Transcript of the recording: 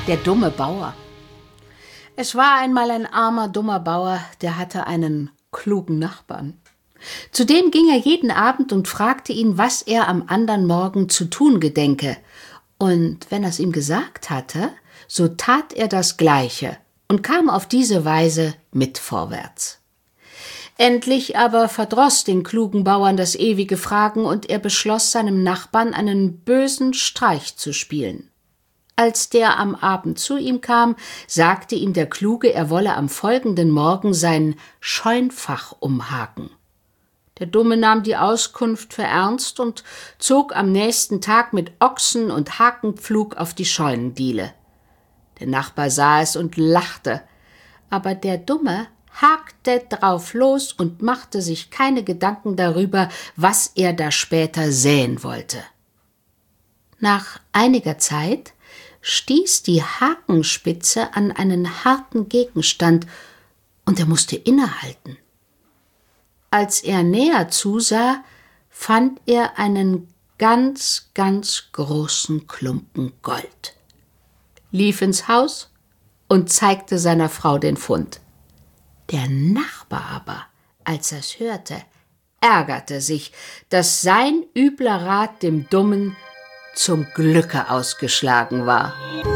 Der dumme Bauer. Es war einmal ein armer, dummer Bauer, der hatte einen klugen Nachbarn. Zu dem ging er jeden Abend und fragte ihn, was er am andern Morgen zu tun gedenke. Und wenn er es ihm gesagt hatte, so tat er das Gleiche und kam auf diese Weise mit vorwärts. Endlich aber verdross den klugen Bauern das ewige Fragen und er beschloss, seinem Nachbarn einen bösen Streich zu spielen. Als der am Abend zu ihm kam, sagte ihm der Kluge, er wolle am folgenden Morgen sein Scheunfach umhaken. Der Dumme nahm die Auskunft für ernst und zog am nächsten Tag mit Ochsen und Hakenpflug auf die Scheunendiele. Der Nachbar sah es und lachte, aber der Dumme hakte drauf los und machte sich keine Gedanken darüber, was er da später säen wollte. Nach einiger Zeit stieß die Hakenspitze an einen harten Gegenstand und er musste innehalten. Als er näher zusah, fand er einen ganz, ganz großen Klumpen Gold, lief ins Haus und zeigte seiner Frau den Fund. Der Nachbar aber, als er's hörte, ärgerte sich, dass sein übler Rat dem Dummen zum Glücke ausgeschlagen war.